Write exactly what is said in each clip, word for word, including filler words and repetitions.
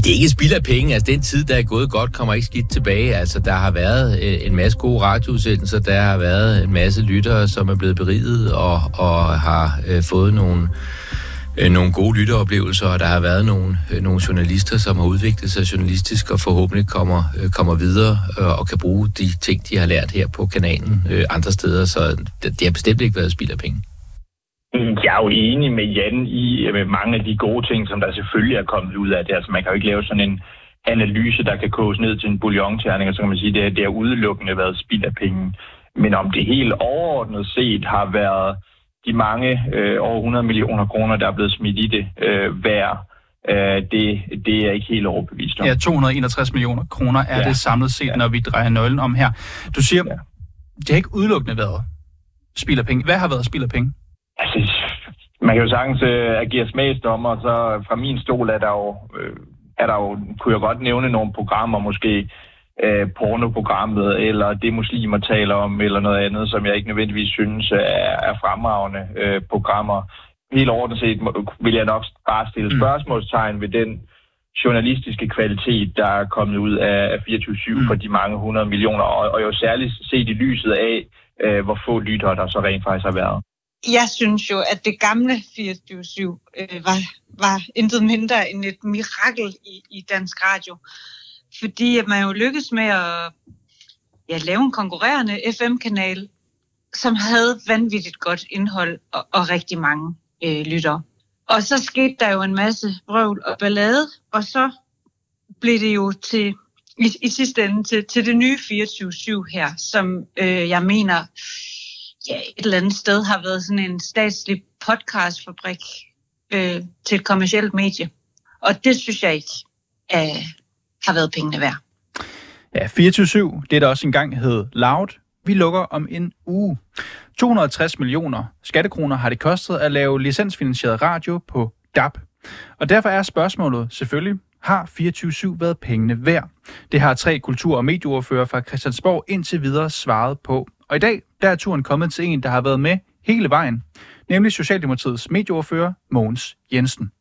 det er ikke spild af penge. Altså, den tid, der er gået godt, kommer ikke skidt tilbage. Altså, der har været øh, en masse gode radioudsendelser, der har været en masse lyttere, som er blevet beriget og, og har øh, fået nogle, øh, nogle gode lytteoplevelser, og der har været nogle, øh, nogle journalister, som har udviklet sig journalistisk og forhåbentlig kommer, øh, kommer videre øh, og kan bruge de ting, de har lært her på kanalen øh, andre steder. Så det, det har bestemt ikke været spild af penge. Jeg er jo enig med Jan i med mange af de gode ting, som der selvfølgelig er kommet ud af det. Altså, man kan jo ikke lave sådan en analyse, der kan koges ned til en bouillonterning, og så kan man sige, at det, det har udelukkende været spild af penge. Men om det helt overordnet set har været de mange øh, over hundrede millioner kroner, der er blevet smidt i det øh, værd, øh, det, det er ikke helt overbevist om. Ja, to hundrede og enogtres millioner kroner er ja. det samlet set, ja. når vi drejer nøglen om her. Du siger, ja. det har ikke udelukkende været spild af penge. Hvad har været spild af penge? Altså, man kan jo sagtens øh, agere smagsdommer, så fra min stol er der jo, øh, er der jo, kunne jeg godt nævne nogle programmer, måske øh, pornoprogrammet, eller det muslimer taler om, eller noget andet, som jeg ikke nødvendigvis synes er, er fremragende øh, programmer. Helt ordentligt set vil jeg nok bare stille spørgsmålstegn ved den journalistiske kvalitet, der er kommet ud af fireogtyve syv mm. for de mange hundrede millioner, og, og jo særligt set i lyset af, øh, hvor få lyttere der så rent faktisk har været. Jeg synes jo, at det gamle fireogtyve syv øh, var, var intet mindre end et mirakel i, i dansk radio. Fordi at man jo lykkedes med at ja, lave en konkurrerende F M-kanal, som havde vanvittigt godt indhold og, og rigtig mange øh, lyttere. Og så skete der jo en masse vrøvl og ballade, og så blev det jo til i, i sidste ende til, til det nye fireogtyve syv her, som øh, jeg mener... ja, et eller andet sted har været sådan en statslig podcastfabrik øh, til et kommercielt medie. Og det synes jeg ikke øh, har været pengene værd. Ja, fireogtyve syv, det der også engang hed Loud, vi lukker om en uge. to hundrede og tres millioner skattekroner har det kostet at lave licensfinansieret radio på D A B. Og derfor er spørgsmålet selvfølgelig, har fireogtyve syv været pengene værd? Det har tre kultur- og medieordfører fra Christiansborg indtil videre svaret på. Og i dag, der er turen kommet til en, der har været med hele vejen, nemlig Socialdemokratiets medieordfører Mogens Jensen.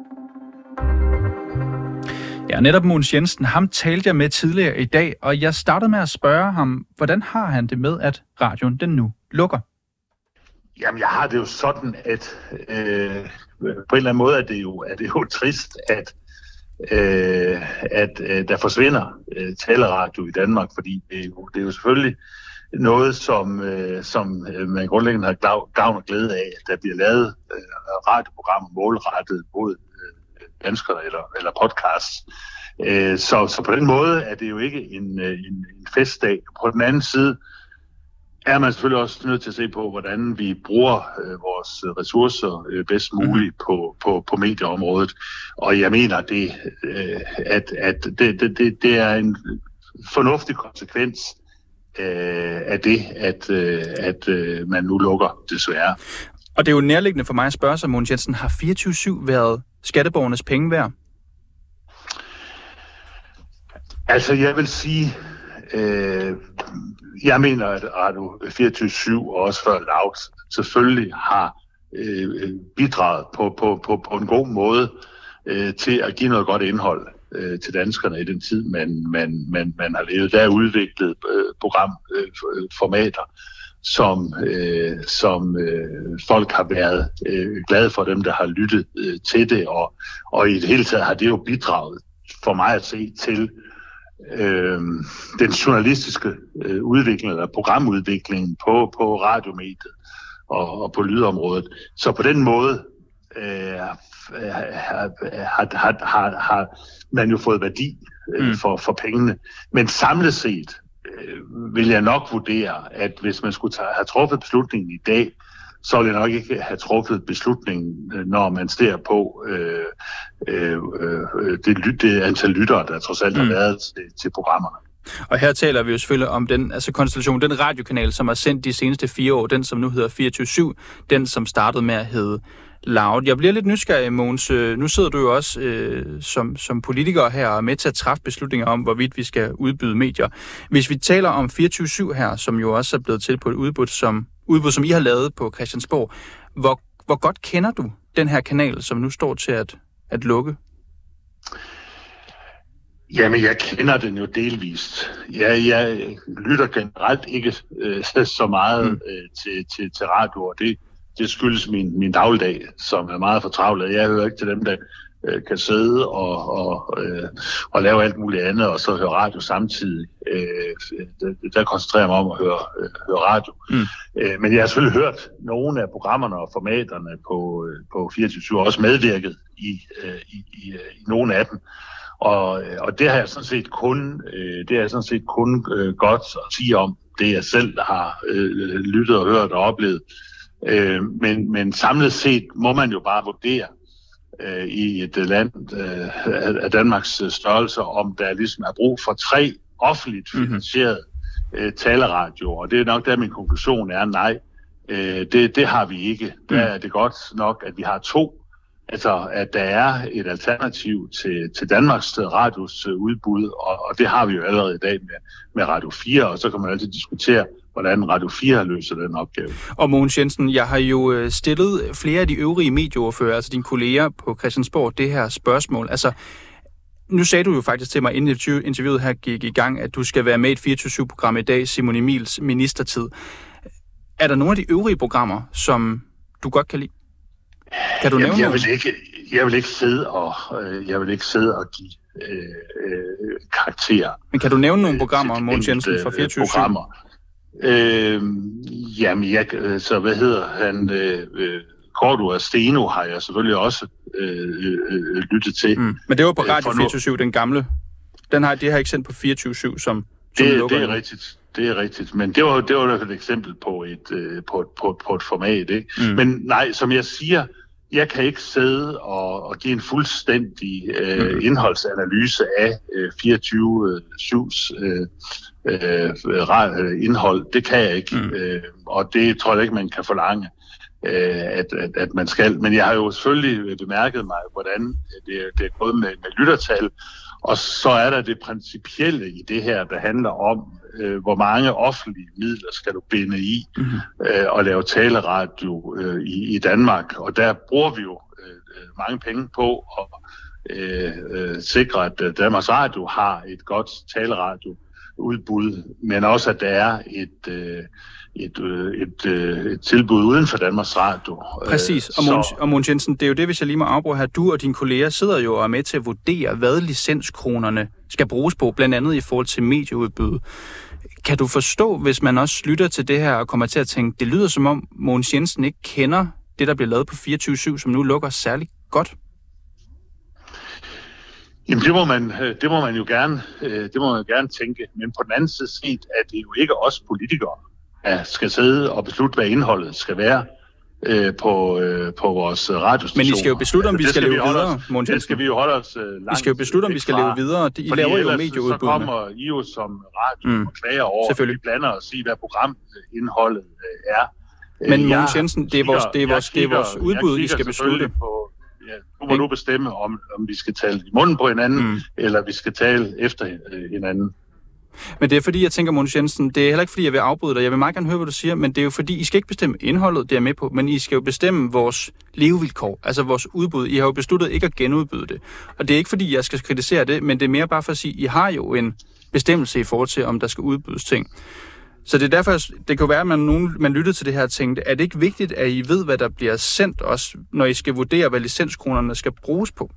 Ja, netop Mogens Jensen, ham talte jeg med tidligere i dag, og jeg startede med at spørge ham, hvordan har han det med, at radioen den nu lukker? Jamen, jeg har det jo sådan, at øh, på en eller anden måde er det jo, er det jo trist, at, øh, at øh, der forsvinder øh, taleradio i Danmark, fordi det er jo, det er jo selvfølgelig noget, som, øh, som øh, man grundlæggende har gavn og glæde af, at der bliver lavet øh, radioprogrammer målrettet mod øh, danskere eller, eller podcasts. Øh, så, så på den måde er det jo ikke en, en, en festdag. På den anden side er man selvfølgelig også nødt til at se på, hvordan vi bruger øh, vores ressourcer øh, bedst muligt på, på, på medieområdet. Og jeg mener, det, øh, at, at det, det, det er en fornuftig konsekvens af det, at, at man nu lukker, desværre. Og det er jo nærliggende for mig at spørge sig, Mogens Jensen, har fireogtyve syv været skatteborgernes penge værd? Altså, jeg vil sige, øh, jeg mener, at Radio fireogtyve syv og også før Loud selvfølgelig har øh, bidraget på, på, på, på en god måde øh, til at give noget godt indhold til danskerne i den tid, man, man, man, man har levet. Der er udviklet øh, programformater, øh, som, øh, som øh, folk har været øh, glade for, dem der har lyttet øh, til det, og, og i det hele taget har det jo bidraget for mig at se til øh, den journalistiske øh, udvikling, eller programudviklingen på, på radiomediet og, og på lydområdet. Så på den måde øh, har, har, har, har man jo fået værdi øh, mm. for, for pengene. Men samlet set øh, vil jeg nok vurdere, at hvis man skulle tage, have truffet beslutningen i dag, så vil jeg nok ikke have truffet beslutningen, når man ser på øh, øh, øh, det, det antal lyttere, der trods alt mm. har været til, til programmerne. Og her taler vi jo selvfølgelig om den altså konstellation, den radiokanal, som har sendt de seneste fire år, den som nu hedder fireogtyve syv, den som startede med at hedde Loud. Jeg bliver lidt nysgerrig, Mogens. Nu sidder du jo også øh, som, som politiker her og er med til at træffe beslutninger om, hvorvidt vi skal udbyde medier. Hvis vi taler om fireogtyve syv her, som jo også er blevet til på et udbud, som, udbud, som I har lavet på Christiansborg, hvor, hvor godt kender du den her kanal, som nu står til at, at lukke? Jamen, jeg kender den jo delvist. Jeg, jeg lytter generelt ikke øh, så meget øh, til, til, til radio, og det, det skyldes min, min dagligdag, som er meget fortravlet. Jeg hører ikke til dem, der øh, kan sidde og, og, øh, og lave alt muligt andet, og så høre radio samtidig. Øh, der, der koncentrerer jeg mig om at høre, øh, høre radio. Mm. Øh, men jeg har selvfølgelig hørt nogle af programmerne og formaterne på, øh, på fireogtyve syv, og også medvirket i, øh, i, i, i nogle af dem. Og, og det har jeg sådan set kun, øh, det er sådan set kun øh, godt at sige om det, jeg selv har øh, lyttet og hørt og oplevet. Øh, men, men samlet set må man jo bare vurdere øh, i et land øh, af Danmarks størrelse, om der ligesom er brug for tre offentligt finansierede øh, taleradioer. Og det er nok der, min konklusion er nej. Øh, det, det har vi ikke. Der er det godt nok, at vi har to. Altså, at der er et alternativ til, til Danmarks Radios udbud, og, og det har vi jo allerede i dag med, med Radio fire, og så kan man altid diskutere, hvordan Radio fire løser den opgave. Og Mogens Jensen, jeg har jo stillet flere af de øvrige medieordfører, altså dine kolleger på Christiansborg, det her spørgsmål. Altså, nu sagde du jo faktisk til mig, inden interviewet her gik i gang, at du skal være med i et fireogtyve syv program i dag, Simon Emils ministertid. Er der nogle af de øvrige programmer, som du godt kan lide? Kan du nævne Jamen, jeg vil ikke, jeg vil ikke sidde og øh, jeg vil ikke sidde og give øh, øh, karakterer. Men kan du nævne nogle programmer, Mogens Jensen, fra fireogtyve syv? Programmer. Øh, jamen, jeg, så hvad hedder han? Øh, Korto og Steno har jeg selvfølgelig også øh, øh, lyttet til. Mm. Men det var på Radio fireogtyve syv, den gamle. Den har, det har ikke sendt på fireogtyve syv, som, som det, det er nu. rigtigt. Det er rigtigt, men det var det var et eksempel på et øh, på et på et, på et format, ikke? Mm. Men nej, som jeg siger, jeg kan ikke sidde og, og give en fuldstændig øh, mm. indholdsanalyse af øh, fireogtyve syvs øh, øh, indhold. Det kan jeg ikke, mm. øh, og det tror jeg ikke man kan forlange, øh, at, at at man skal. Men jeg har jo selvfølgelig bemærket mig, hvordan det, det er gået med, med lyttertal. Og så er der det principielle i det her, der handler om, øh, hvor mange offentlige midler skal du binde i mm-hmm. øh, og lave taleradio øh, i, i Danmark. Og der bruger vi jo øh, mange penge på at øh, øh, sikre, at Danmarks Radio har et godt taleradio-udbud, men også, at der er et... Øh, Et, et, et tilbud uden for Danmarks Radio. Præcis, og Mogens, og Mogens Jensen, det er jo det, hvis jeg lige må afbryde her. Du og dine kolleger sidder jo og er med til at vurdere, hvad licenskronerne skal bruges på, blandt andet i forhold til medieudbud. Kan du forstå, hvis man også lytter til det her og kommer til at tænke, det lyder som om Mogens Jensen ikke kender det, der bliver lavet på fireogtyve syv, som nu lukker særligt godt? Jamen, det må man, det må man jo gerne, det må man gerne tænke. Men på den anden side set, at det jo ikke os politikere, ja, skal sidde og beslutte, hvad indholdet skal være øh, på, øh, på vores radiostationer. Men I skal jo beslutte, om vi skal, skal leve videre, Mogens Jensen. Det skal vi jo holde os øh, langt. I skal jo beslutte, om vi skal leve videre. I laver jo medieudbudene. Så kommer I jo som radio mm. og klager over, at vi blander os i, hvad programindholdet øh, er. Men Mogens Jensen, det er vores, det er vores, det er vores udbud, I skal beslutte. På, ja, nu må du bestemme, om, om vi skal tale i munden på hinanden, mm. eller vi skal tale efter øh, hinanden. Men det er fordi, jeg tænker, Mogens Jensen, det er heller ikke fordi, jeg vil afbryde dig. Jeg vil meget gerne høre, hvad du siger, men det er jo fordi, I skal ikke bestemme indholdet, det er med på, men I skal jo bestemme vores levevilkår, altså vores udbud. I har jo besluttet ikke at genudbyde det. Og det er ikke fordi, jeg skal kritisere det, men det er mere bare for at sige, I har jo en bestemmelse i forhold til, om der skal udbydes ting. Så det er derfor, det kan være, at man, nogen, man lytter til det her og tænkte, er det ikke vigtigt, at I ved, hvad der bliver sendt også, når I skal vurdere, hvad licenskronerne skal bruges på?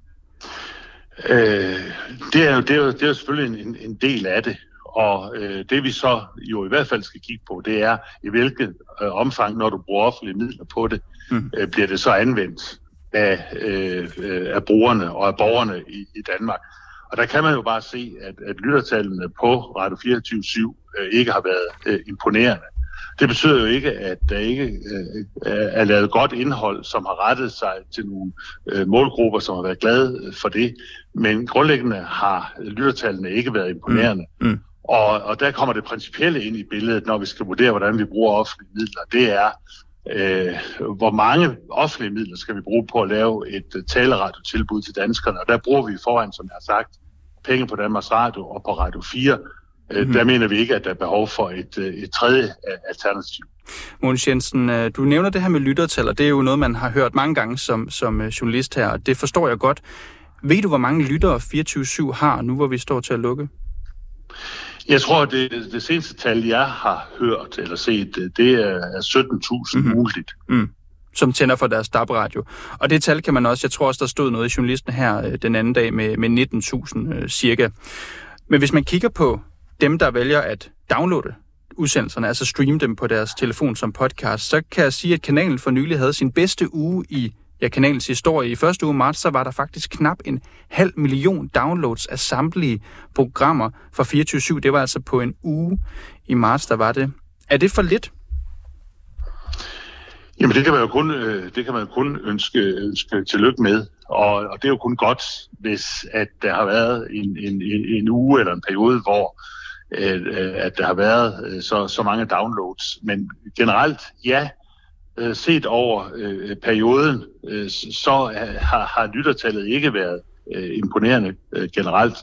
Øh, det, er jo, det, er jo, det er jo selvfølgelig en, en del af det, og øh, det vi så jo i hvert fald skal kigge på, det er i hvilket øh, omfang, når du bruger offentlige midler på det, mm. øh, bliver det så anvendt af, øh, af brugerne og af borgerne i, i Danmark. Og der kan man jo bare se, at, at lyttertallene på Radio fireogtyve syv øh, ikke har været øh, imponerende. Det betyder jo ikke, at der ikke øh, er lavet godt indhold, som har rettet sig til nogle øh, målgrupper, som har været glade for det. Men grundlæggende har lyttertallene ikke været imponerende. Mm. Mm. Og, og der kommer det principielle ind i billedet, når vi skal vurdere, hvordan vi bruger offentlige midler. Det er, øh, hvor mange offentlige midler skal vi bruge på at lave et uh, taleradiotilbud til danskerne. Og der bruger vi foran, som jeg har sagt, penge på Danmarks Radio og på Radio fire. Mm-hmm. Der mener vi ikke, at der er behov for et, et tredje alternativ. Mogens Jensen, du nævner det her med lyttertal, og det er jo noget, man har hørt mange gange som, som journalist her, og det forstår jeg godt. Ved du, hvor mange lyttere fireogtyve syv har, nu hvor vi står til at lukke? Jeg tror, det, det seneste tal, jeg har hørt eller set, det er sytten tusind mm-hmm. ugentligt. Mm. Som tænder for deres D A B-radio. Og det tal kan man også, jeg tror også, der stod noget i journalisten her den anden dag med, med nitten tusind øh, cirka. Men hvis man kigger på dem, der vælger at downloade udsendelserne, altså streame dem på deres telefon som podcast, så kan jeg sige, at kanalen for nylig havde sin bedste uge i ja, kanalens historie. I første uge marts, så var der faktisk knap en halv million downloads af samtlige programmer fra fireogtyve syv. Det var altså på en uge i marts, der var det. Er det for lidt? Jamen det kan man jo kun, det kan man kun ønske, ønske tillykke med, og, og det er jo kun godt, hvis at der har været en, en, en uge eller en periode, hvor at der har været så, så mange downloads. Men generelt, ja, set over øh, perioden, øh, så har, har lyttertallet ikke været øh, imponerende øh, generelt.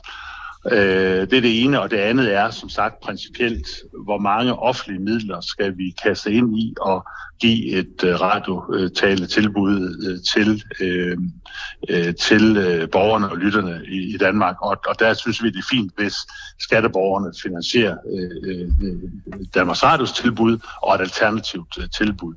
Øh, det er det ene, og det andet er som sagt principielt, hvor mange offentlige midler skal vi kaste ind i og give et øh, radiotale-tilbud øh, til, øh, øh, til øh, borgerne og lytterne i, i Danmark. Og, og der synes vi, det er fint, hvis skatteborgerne finansierer øh, øh, Danmarks Radios tilbud og et alternativt øh, tilbud.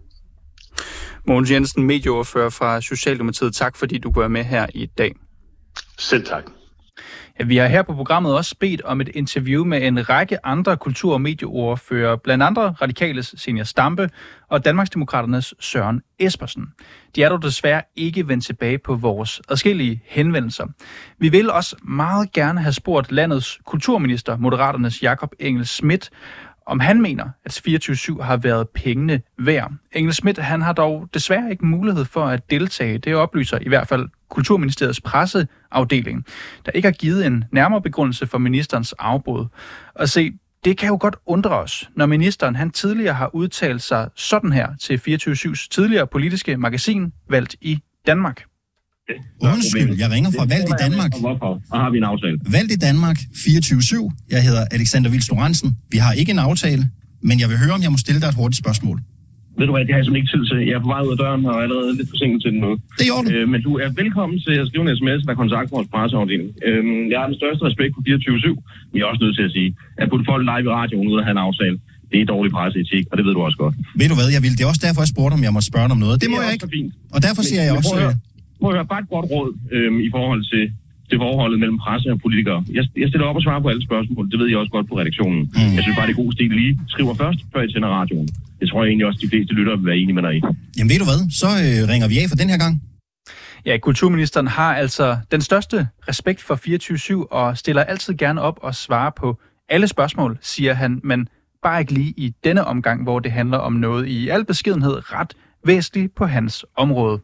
Mogens Jensen, medieordfører fra Socialdemokratiet. Tak, fordi du kunne være med her i dag. Selv tak. Ja, vi har her på programmet også bedt om et interview med en række andre kultur- og medieordfører, blandt andre Radikales Zenia Stampe og Danmarksdemokraternes Søren Espersen. De er dog desværre ikke vendt tilbage på vores adskillige henvendelser. Vi vil også meget gerne have spurgt landets kulturminister, Moderaternes Jakob Engel-Schmidt, om han mener, at fireogtyve syv har været pengene værd. Engel-Schmidt, han har dog desværre ikke mulighed for at deltage. Det oplyser i hvert fald Kulturministeriets presseafdeling, der ikke har givet en nærmere begrundelse for ministerens afbud. Og se, det kan jo godt undre os, når ministeren han tidligere har udtalt sig sådan her til fireogtyve syvs tidligere politiske magasin, Valgt i Danmark. Undskyld, jeg ringer fra Valgt i Danmark. Hvorfor? Og har vi en aftale? Valgt i Danmark, fireogtyve syv. Jeg hedder Alexander Vils Lorentzen. Vi har ikke en aftale, men jeg vil høre, om jeg må stille dig et hurtigt spørgsmål. Ved du hvad, det har jeg simpelthen ikke tid til. Jeg er på vej ud af døren og er allerede lidt forsinket til den nu. Det er øh, Men du er velkommen til at skrive en sms, der kontakter vores presseafdeling. Øh, jeg har den største respekt for fireogtyve syv, men jeg er også nødt til at sige, at putte folk live i radioen ud af at have en aftale, det er dårlig presseetik, og det ved du også godt. Ved du hvad, jeg vil. Det er også derfor, jeg spurgte, om jeg må spørge om noget. Det, det må jeg ikke. Fint. Og derfor siger men, jeg også... Må jeg høre bare et godt råd øhm, i forhold til, til forholdet mellem presse og politikere. Jeg, jeg stiller op og svarer på alle spørgsmål. Det ved jeg også godt på redaktionen. Mm. Jeg synes bare, det er god stil lige skriver først, før jeg tænder radioen. Det tror jeg egentlig også, de fleste lyttere vil være enige med dig i. Jamen ved du hvad, så øh, ringer vi af for den her gang. Ja, kulturministeren har altså den største respekt for fireogtyve syv og stiller altid gerne op og svarer på alle spørgsmål, siger han, men bare ikke lige i denne omgang, hvor det handler om noget i al beskedenhed ret væsentligt på hans område.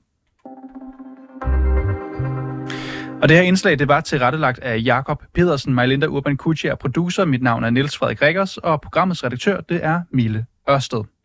Og det her indslag, det var tilrettelagt af Jakob Pedersen, Majlinda Urban Kutscher, producer. Mit navn er Niels Frederik Rikkers, og programmets redaktør, det er Mille Ørsted.